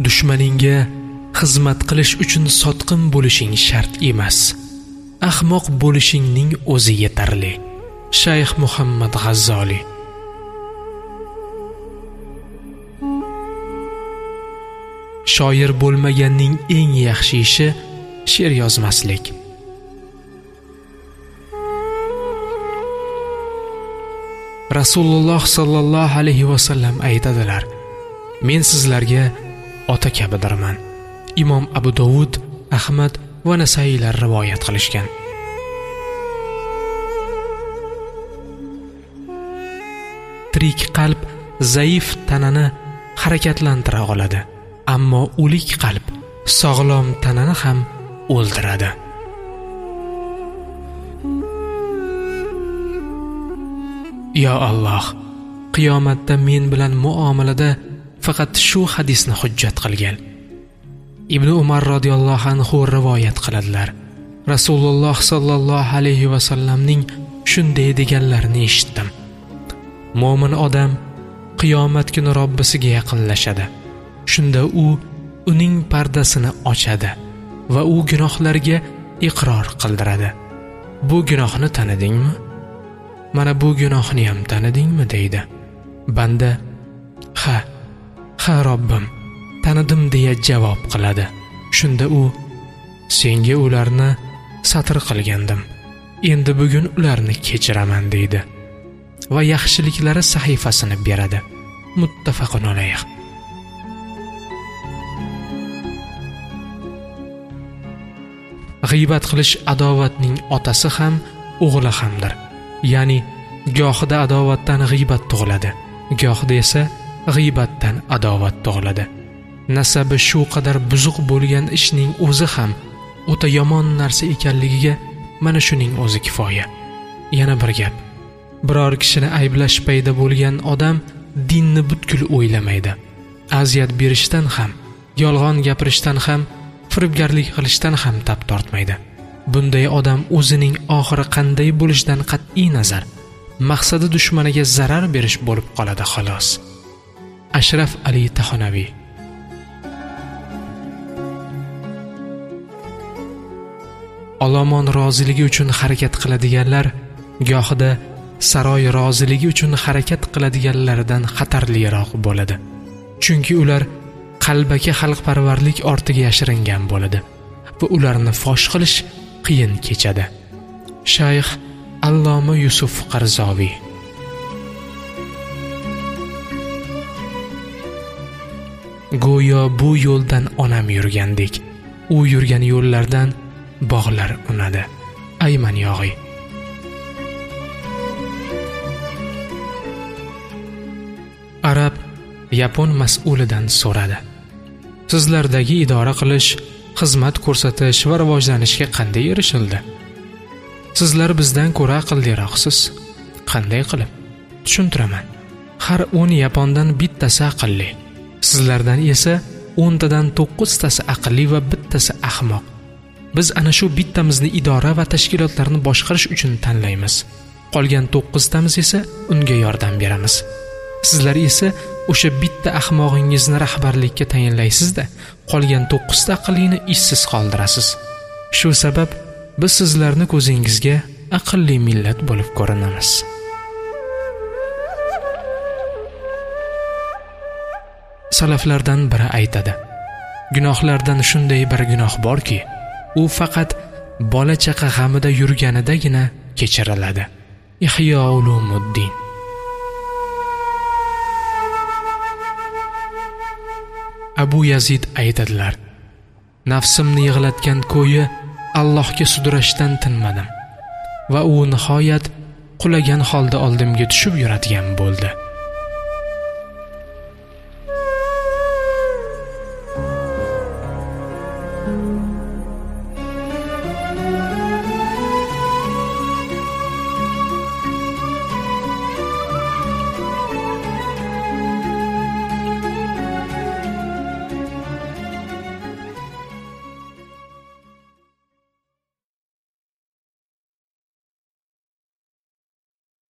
Dushmaningga xizmat qilish uchun sotqin bo'lishing shart emas. Ahmoq bo'lishingning o'zi yetarli. Shayx Muhammad G'azzoli. Shoir bo'lmaganning eng yaxshi ishi she'r yozmaslik. Rasululloh sallallohu alayhi va sallam aytadilar: Men sizlarga ota kabidirman. Imom Abu Dovud, Ahmad va Nasailar rivoyat qilishgan. Tirik qalb zaif tanani harakatlantira oladi, ammo o'lik qalb sog'lom tanani ham o'ldiradi. Ya Alloh, qiyomatda men bilan muomalada faqat shu hadisni hujjat qilgan. Ibn Umar radhiyallohu anhu rivoyat qiladilar. Rasululloh sallallohu alayhi va sallamning shunday deganlarini eshitdim. Mo'min odam qiyomat kuni Robbisiga yaqinlashadi. Shunda u uning pardasini ochadi va u gunohlarga iqror qildiradi. Bu gunohni tanidingmi? Mana bu gunohni ham tanidingmi deydi. Banda ha Robbim, tanidim deya javob qiladi. Shunda u: senga ularni satr qilgandim. Endi bugun ularni kechiraman deydi va yaxshiliklari sahifasini beradi. Muttafaqun alayh. G'iybat qilish adovatning otasi ham, o'g'li hamdir. Ya'ni gohida adovatdan g'iybat tug'iladi, gohida esa g'iybatdan adovat tug'iladi. Nasabi shu qadar buzuq bo'lgan ishning o'zi ham o'ta yomon narsa ekanligiga mana shuning o'zi kifoya. Yana bir gap. Biror kishini ayblash payda bo'lgan odam dinni butkul o'ylamaydi. Aziyat berishdan ham, yolg'on gapirishdan ham, firibgarlik qilishdan ham tap tortmaydi. Bunday odam o'zining oxiri qanday bo'lishidan qat'iy nazar maqsadi dushmaniga zarar berish bo'lib qoladi xolos. Ashraf Ali Tahonaviy. Olomon roziligi uchun harakat qiladiganlar gohida saroy roziligi uchun harakat qiladiganlardan xatarliroq bo'ladi. Chunki ular qalbaki xalqparvarlik ortiga yashiringan bo'ladi va ularni fosh qilish qiyin kechadi. Shayx Alloma Yusuf Qarzoviy. Go'yo bu yo'ldan onam yurgandek, u yurgan yo'llardan bog'lar unadi. Ayman yog'iy. Arab yapon mas'ulidan so'radi: sizlardagi idora qilish, xizmat ko'rsatish va rivojlanishga qanday erishildi? Sizlar bizdan ko'ra aqlliroqsiz. Qanday qilib? Tushuntiraman. Har 10 yapondan bittasi aqlli. Sizlardan esa 10 tadan 9 tasi aqlli va bittasi ahmoq. Biz ana shu bittamizni idora va tashkilotlarni boshqarish uchun tanlaymiz. Qolgan 9 tamiz esa unga yordam beramiz. Sizlar esa o'sha bitta ahmog'ingizni rahbarlikka tayinlaysiz-da, qolgan 9 ta aqllini ishsiz qoldirasiz. Shu sabab biz sizlarni ko'zingizga aqlli millat bo'lib ko'rinamiz. Salaflardan biri aytadi: gunohlardan shunday bir gunoh borki, u faqat bola chaqa g'amida yurganidagina kechiriladi. Ihyo ulumuddin. Abu Yazid aytadilar: nafsimni yig'latgan ko'yi Allohga sudrashdan tinmadim va u nihoyat qulagan holda oldimga tushib yuradigan bo'ldi.